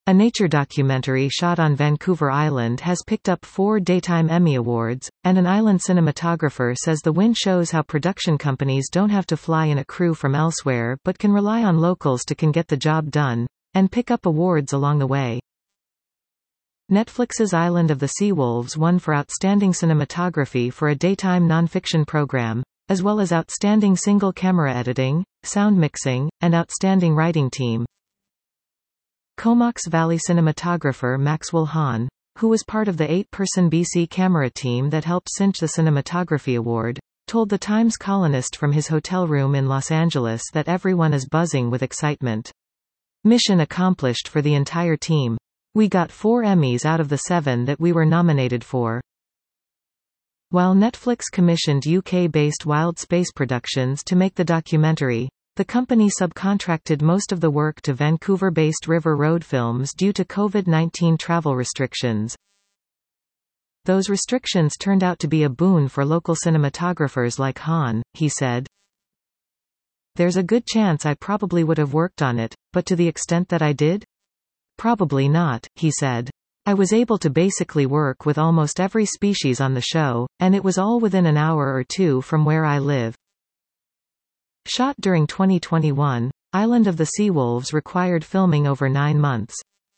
A nature documentary shot on Vancouver Island has picked up 4 Daytime Emmy Awards, and an island cinematographer says the win shows how production companies don't have to fly in a crew from elsewhere but can rely on locals to get the job done, and pick up awards along the way. Netflix's Island of the Seawolves won for Outstanding Cinematography for a daytime nonfiction program, as well as Outstanding Single-Camera Editing, Sound Mixing, and Outstanding Writing Team. Comox Valley cinematographer Maxwell Hahn, who was part of the 8-person BC camera team that helped cinch the Cinematography Award, told the Times Colonist from his hotel room in Los Angeles that everyone is buzzing with excitement. Mission accomplished for the entire team. We got 4 Emmys out of the 7 that we were nominated for. While Netflix commissioned UK-based Wild Space Productions to make the documentary, the company subcontracted most of the work to Vancouver-based River Road Films due to COVID-19 travel restrictions. Those restrictions turned out to be a boon for local cinematographers like Hahn, he said. There's a good chance I probably would have worked on it, but to the extent that I did? Probably not, he said. I was able to basically work with almost every species on the show, and it was all within an hour or 2 from where I live. Shot during 2021, Island of the Seawolves required filming over 9 months.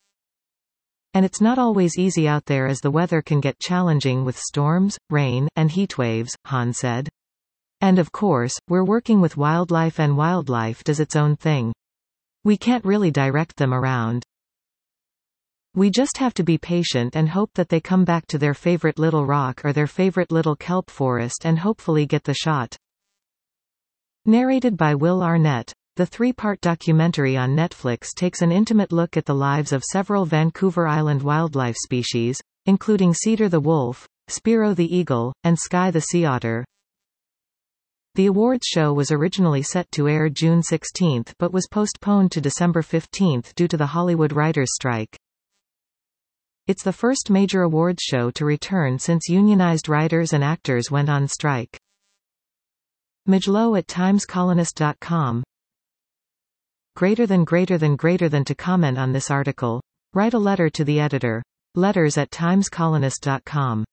And it's not always easy out there as the weather can get challenging with storms, rain, and heatwaves, Hahn said. And of course, we're working with wildlife and wildlife does its own thing. We can't really direct them around. We just have to be patient and hope that they come back to their favorite little rock or their favorite little kelp forest and hopefully get the shot. Narrated by Will Arnett, the 3-part documentary on Netflix takes an intimate look at the lives of several Vancouver Island wildlife species, including Cedar the wolf, Spiro the eagle, and Sky the sea otter. The awards show was originally set to air June 16 but was postponed to December 15 due to the Hollywood writers' strike. It's the first major awards show to return since unionized writers and actors went on strike. Majlow at timescolonist.com. Greater than to comment on this article. Write a letter to the editor. Letters@timescolonist.com.